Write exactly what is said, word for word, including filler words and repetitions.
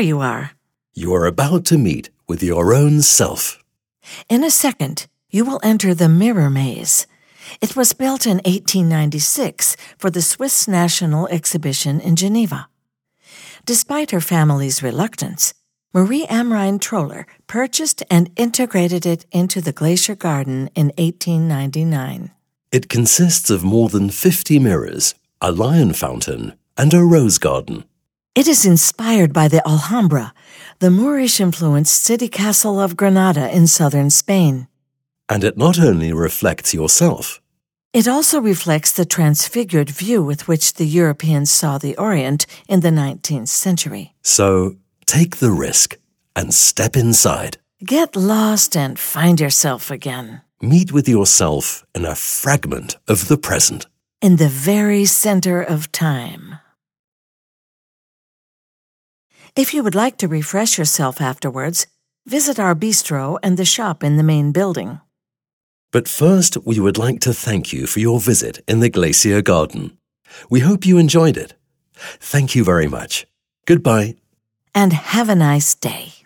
you are. You are about to meet with your own self. In a second, you will enter the Mirror Maze. It was built in eighteen ninety-six for the Swiss National Exhibition in Geneva. Despite her family's reluctance, Marie Amrine Troller purchased and integrated it into the Glacier Garden in eighteen ninety-nine. It consists of more than fifty mirrors, a lion fountain, and a rose garden. It is inspired by the Alhambra, the Moorish-influenced city-castle of Granada in southern Spain. And it not only reflects yourself. It also reflects the transfigured view with which the Europeans saw the Orient in the nineteenth century. So, take the risk and step inside. Get lost and find yourself again. Meet with yourself in a fragment of the present. In the very center of time. If you would like to refresh yourself afterwards, visit our bistro and the shop in the main building. But first, we would like to thank you for your visit in the Glacier Garden. We hope you enjoyed it. Thank you very much. Goodbye. And have a nice day.